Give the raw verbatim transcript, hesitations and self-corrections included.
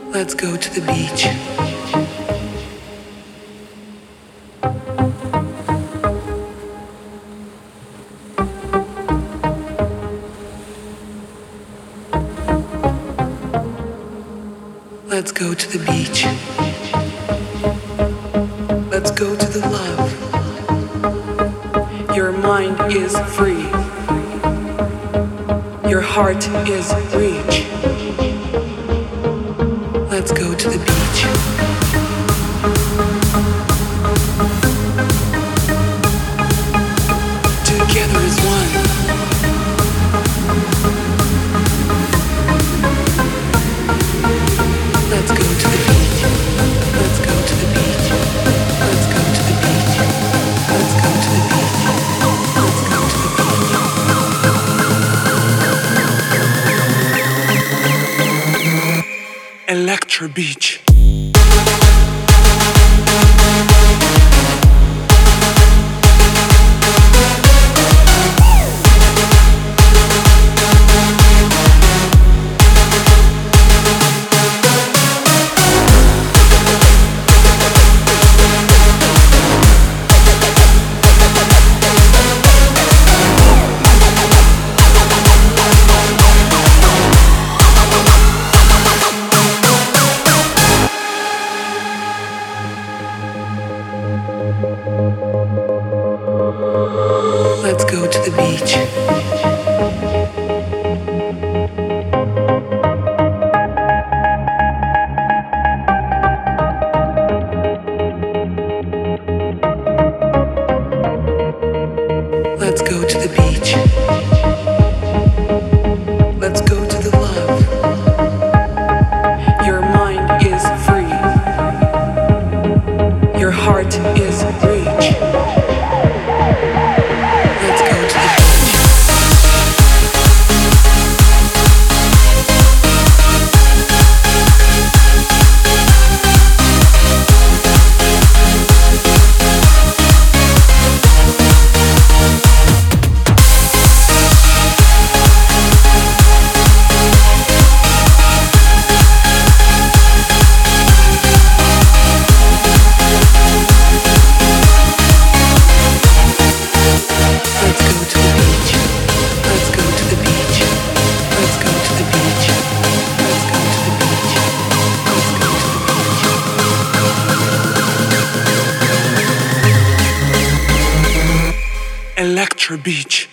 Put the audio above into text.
Let's go to the beach. Let's go to the beach. Let's go to the love. Your mind is free. Your heart is rich. Let's go to the beach. Together as one. Let's go to the beach. Let's go to the beach. Let's go to the beach. Let's go to the beach. Let's go to the beach. Electra Beach. Let's go to the beach. Let's go to the beach. Let's go to the love. Your mind is free. Your heart is rich. Let's go to the beach. Electra Beach.